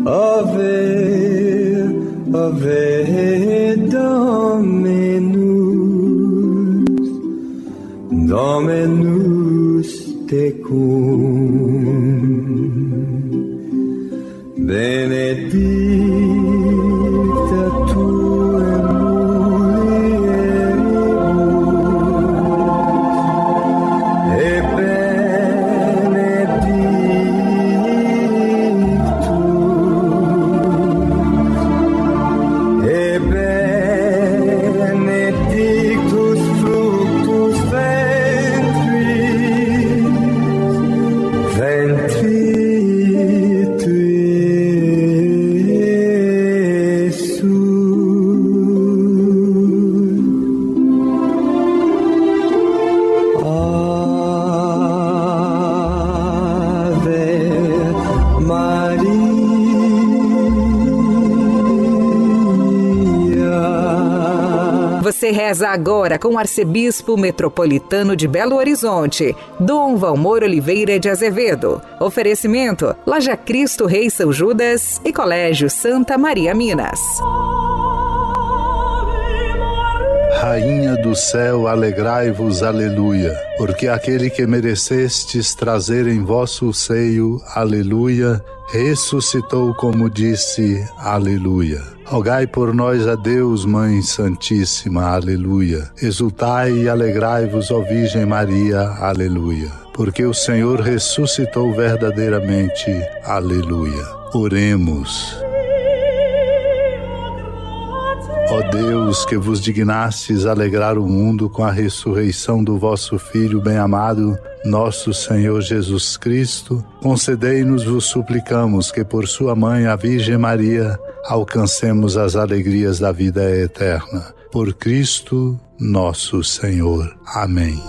Ave, Ave Dominus, Dominus tecum, benedicta tu in mulieribus, et benedictus fructus ventris tui, Você reza agora com o arcebispo metropolitano de Belo Horizonte, Dom Valmor Oliveira de Azevedo. Oferecimento: Loja Cristo Rei São Judas e Colégio Santa Maria Minas. Rainha do céu, alegrai-vos, aleluia, porque aquele que merecestes trazer em vosso seio, aleluia, ressuscitou como disse, aleluia. Rogai por nós a Deus, Mãe Santíssima, aleluia. Exultai e alegrai-vos, ó Virgem Maria, aleluia. Porque o Senhor ressuscitou verdadeiramente, aleluia. Oremos. Ó Deus, que vos dignastes alegrar o mundo com a ressurreição do vosso Filho bem-amado, nosso Senhor Jesus Cristo, concedei-nos, vos suplicamos, que por sua mãe, a Virgem Maria, alcancemos as alegrias da vida eterna. Por Cristo, nosso Senhor. Amém.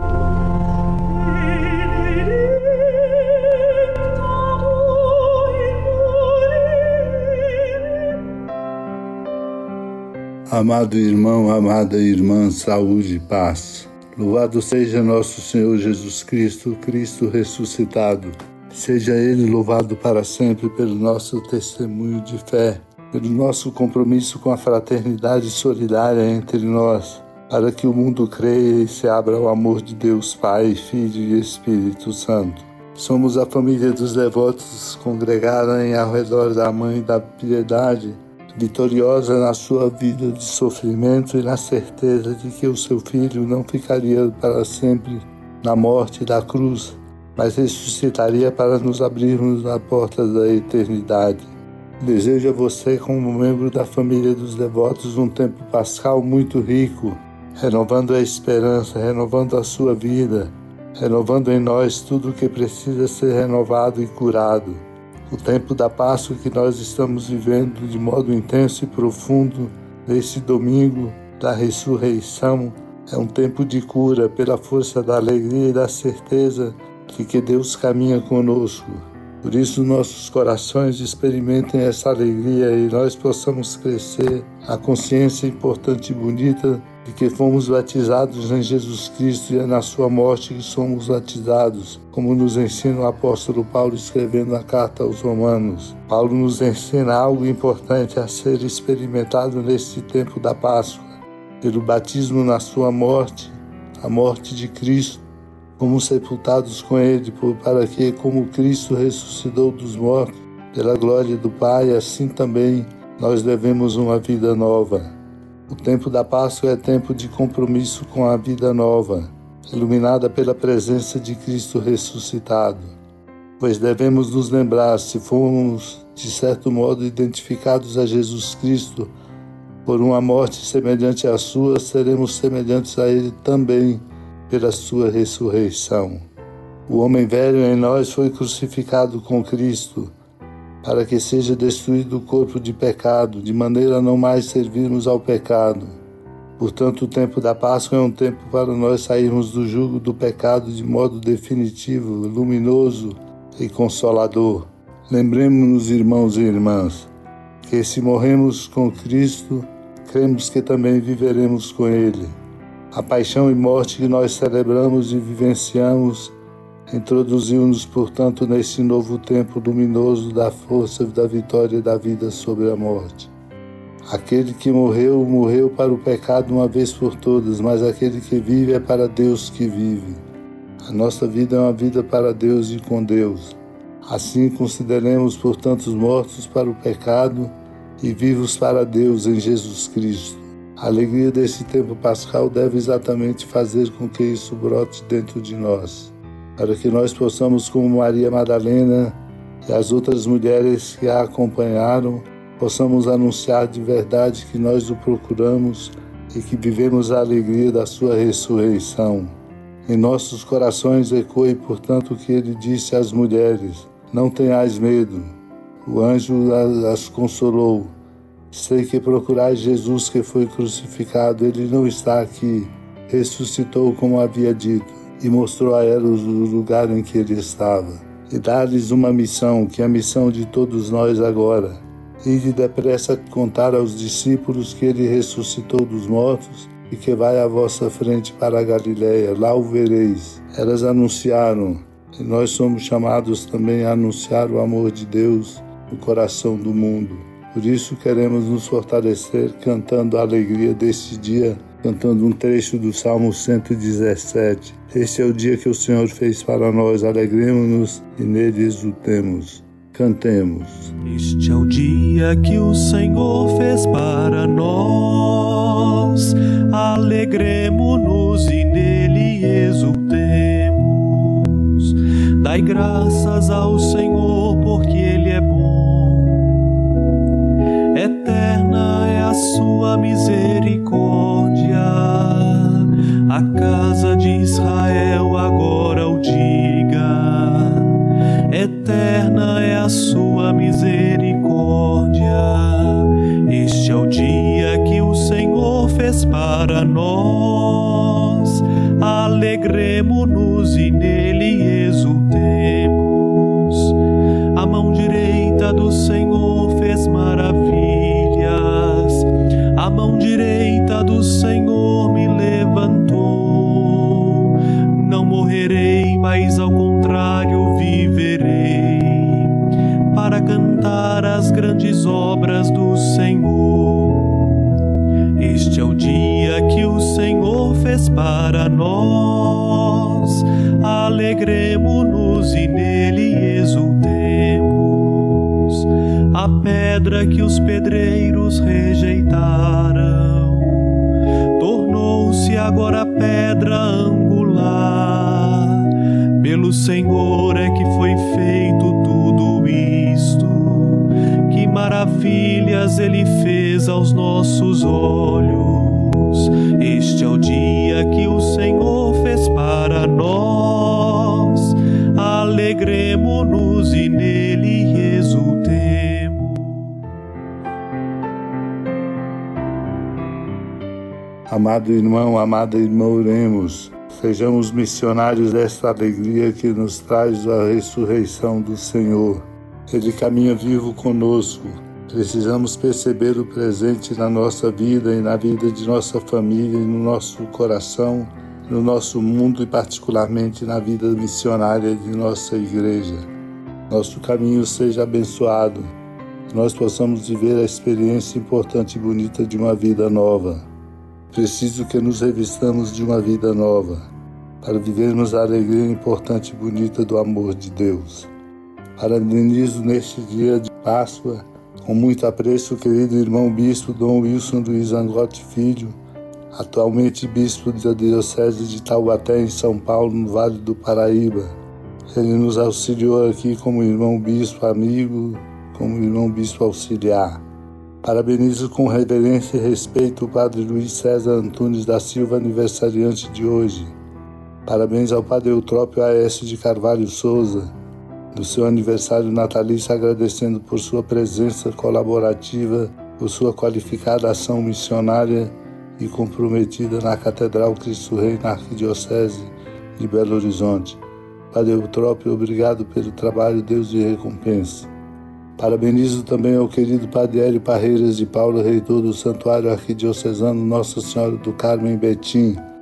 Amado irmão, amada irmã, saúde e paz. Louvado seja nosso Senhor Jesus Cristo, Cristo ressuscitado. Seja Ele louvado para sempre pelo nosso testemunho de fé, pelo nosso compromisso com a fraternidade solidária entre nós, para que o mundo creia e se abra ao amor de Deus Pai, Filho e Espírito Santo. Somos a família dos devotos congregada ao redor da Mãe da Piedade, vitoriosa na sua vida de sofrimento e na certeza de que o seu Filho não ficaria para sempre na morte da cruz, mas ressuscitaria para nos abrirmos a porta da eternidade. Desejo a você, como membro da família dos devotos, um tempo pascal muito rico, renovando a esperança, renovando a sua vida, renovando em nós tudo o que precisa ser renovado e curado. O tempo da Páscoa que nós estamos vivendo de modo intenso e profundo nesse domingo da ressurreição é um tempo de cura pela força da alegria e da certeza de que Deus caminha conosco. Por isso nossos corações experimentem essa alegria e nós possamos crescer a consciência importante e bonita de que fomos batizados em Jesus Cristo e é na sua morte que somos batizados, como nos ensina o apóstolo Paulo escrevendo a carta aos Romanos. Paulo nos ensina algo importante a ser experimentado neste tempo da Páscoa. Pelo batismo na sua morte, a morte de Cristo, fomos sepultados com Ele, para que, como Cristo ressuscitou dos mortos, pela glória do Pai, assim também nós devemos uma vida nova. O tempo da Páscoa é tempo de compromisso com a vida nova, iluminada pela presença de Cristo ressuscitado. Pois devemos nos lembrar, se formos, de certo modo, identificados a Jesus Cristo, por uma morte semelhante à sua, seremos semelhantes a Ele também pela sua ressurreição. O homem velho em nós foi crucificado com Cristo, para que seja destruído o corpo de pecado, de maneira a não mais servirmos ao pecado. Portanto, o tempo da Páscoa é um tempo para nós sairmos do jugo do pecado de modo definitivo, luminoso e consolador. Lembremos-nos, irmãos e irmãs, que se morremos com Cristo, cremos que também viveremos com Ele. A paixão e morte que nós celebramos e vivenciamos Introduziu-nos, portanto, neste novo tempo luminoso da força, da vitória e da vida sobre a morte. Aquele que morreu, morreu para o pecado uma vez por todas, mas aquele que vive é para Deus que vive. A nossa vida é uma vida para Deus e com Deus. Assim, consideremos, portanto, os mortos para o pecado e vivos para Deus em Jesus Cristo. A alegria desse tempo pascal deve exatamente fazer com que isso brote dentro de nós, para que nós possamos, como Maria Madalena e as outras mulheres que a acompanharam, possamos anunciar de verdade que nós o procuramos e que vivemos a alegria da sua ressurreição. Em nossos corações ecoe, portanto, o que ele disse às mulheres: não tenhais medo. O anjo as consolou. Sei que procurais Jesus que foi crucificado. Ele não está aqui. Ressuscitou como havia dito e mostrou a elas o lugar em que ele estava. E dá-lhes uma missão, que é a missão de todos nós agora. Ide depressa contar aos discípulos que ele ressuscitou dos mortos e que vai à vossa frente para a Galileia. Lá o vereis. Elas anunciaram. E nós somos chamados também a anunciar o amor de Deus no coração do mundo. Por isso queremos nos fortalecer cantando a alegria deste dia, cantando um trecho do Salmo 117. Este é o dia que o Senhor fez para nós, alegremos-nos e nele exultemos. Cantemos. Este é o dia que o Senhor fez para nós, alegremo-nos e nele exultemos. Dai graças ao Senhor, porque Ele é bom. Eterna é a sua misericórdia. A casa de Israel agora o diga. Eterna é a sua misericórdia. Este é o dia que o Senhor fez para nós. Alegremo-nos e nele exultemos. A mão direita do Senhor fez maravilhas. A mão direita do Senhor me levantou. Não morrerei, mas ao contrário viverei, para cantar as grandes obras do Senhor. Este é o dia que o Senhor fez para nós. Alegremo-nos e nele exultemos. A pedra que os pedreiros rejeitaram tornou-se agora pedra angular. Pelo Senhor é que foi feito tudo isto. Que maravilhas Ele fez aos nossos olhos. Este é o dia que o Senhor fez para nós. Alegremo-nos e nele exultemos. Amado irmão, amada irmã, oremos. Sejamos missionários desta alegria que nos traz a ressurreição do Senhor. Ele caminha vivo conosco. Precisamos perceber o presente na nossa vida e na vida de nossa família e no nosso coração, no nosso mundo e particularmente na vida missionária de nossa igreja. Nosso caminho seja abençoado. Nós possamos viver a experiência importante e bonita de uma vida nova. Preciso que nos revistamos de uma vida nova, para vivermos a alegria importante e bonita do amor de Deus. Parabenizo neste dia de Páscoa, com muito apreço, o querido irmão bispo Dom Wilson Luiz Angotti Filho, atualmente bispo da Diocese de Taubaté, em São Paulo, no Vale do Paraíba. Ele nos auxiliou aqui como irmão bispo amigo, como irmão bispo auxiliar. Parabenizo com reverência e respeito o Padre Luiz César Antunes da Silva, aniversariante de hoje. Parabéns ao Padre Eutrópio Aécio de Carvalho Souza, do seu aniversário natalício, agradecendo por sua presença colaborativa, por sua qualificada ação missionária e comprometida na Catedral Cristo Rei, na Arquidiocese de Belo Horizonte. Padre Eutrópio, obrigado pelo trabalho, Deus lhe recompense. Parabenizo também ao querido Padre Hélio Parreiras de Paula, reitor do Santuário Arquidiocesano Nossa Senhora do Carmo em Betim.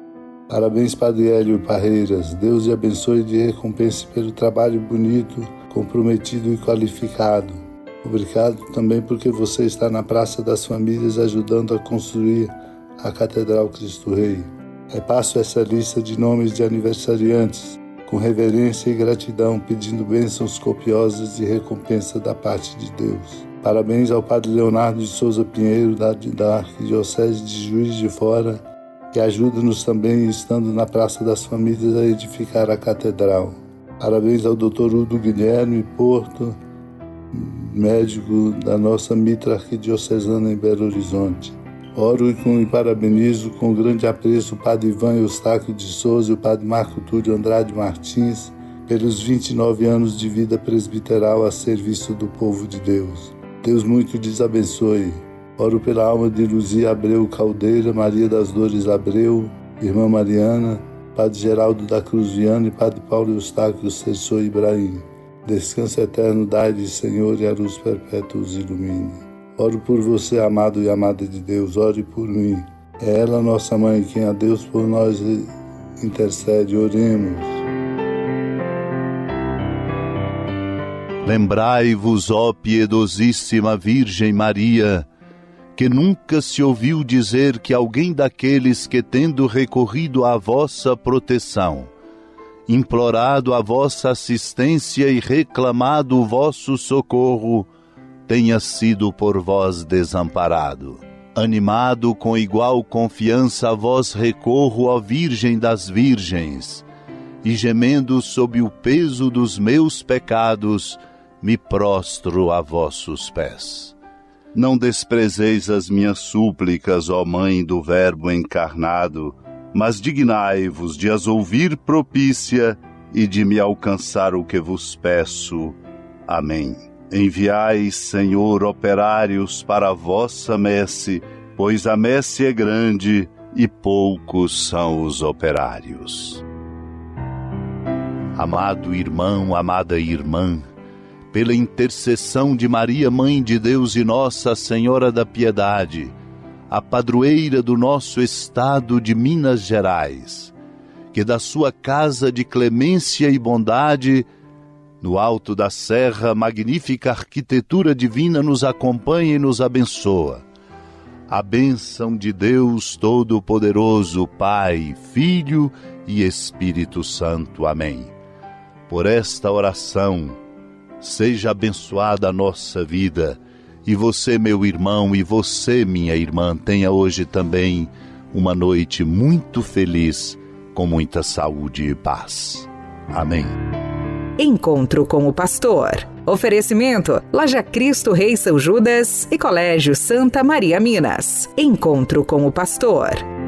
Parabéns, Padre Hélio Parreiras. Deus lhe abençoe e lhe recompense pelo trabalho bonito, comprometido e qualificado. Obrigado também porque você está na Praça das Famílias ajudando a construir a Catedral Cristo Rei. Repasso essa lista de nomes de aniversariantes, com reverência e gratidão, pedindo bênçãos copiosas e recompensa da parte de Deus. Parabéns ao Padre Leonardo de Souza Pinheiro, da Arquidiocese de Juiz de Fora, que ajuda-nos também, estando na Praça das Famílias, a edificar a Catedral. Parabéns ao Dr. Udo Guilherme Porto, médico da nossa Mitra Arquidiocesana em Belo Horizonte. Oro e parabenizo com grande apreço o Padre Ivan Eustáquio de Souza e o Padre Marco Túlio Andrade Martins pelos 29 anos de vida presbiteral a serviço do povo de Deus. Deus muito lhes abençoe. Oro pela alma de Luzia Abreu Caldeira, Maria das Dores Abreu, Irmã Mariana, Padre Geraldo da Cruz Viana e Padre Paulo Eustáquio Cessou Ibrahim. Descanso eterno dai-lhe, Senhor, e a luz perpétua os ilumine. Oro por você, amado e amada de Deus, ore por mim. É ela, nossa mãe, quem a Deus por nós intercede. Oremos. Lembrai-vos, ó piedosíssima Virgem Maria, que nunca se ouviu dizer que alguém daqueles que, tendo recorrido à vossa proteção, implorado a vossa assistência e reclamado o vosso socorro, tenha sido por vós desamparado. Animado com igual confiança a vós recorro, ó Virgem das Virgens, e gemendo sob o peso dos meus pecados, me prostro a vossos pés. Não desprezeis as minhas súplicas, ó Mãe do Verbo encarnado, mas dignai-vos de as ouvir propícia e de me alcançar o que vos peço. Amém. Enviai, Senhor, operários para a vossa messe, pois a messe é grande e poucos são os operários. Amado irmão, amada irmã, pela intercessão de Maria, Mãe de Deus e Nossa Senhora da Piedade, a padroeira do nosso estado de Minas Gerais, que da sua casa de clemência e bondade, no alto da serra, magnífica arquitetura divina nos acompanha e nos abençoa. A bênção de Deus Todo-Poderoso, Pai, Filho e Espírito Santo. Amém. Por esta oração, seja abençoada a nossa vida, e você, meu irmão, e você, minha irmã, tenha hoje também uma noite muito feliz, com muita saúde e paz. Amém. Encontro com o Pastor. Oferecimento: Laja Cristo Rei São Judas e Colégio Santa Maria Minas. Encontro com o Pastor.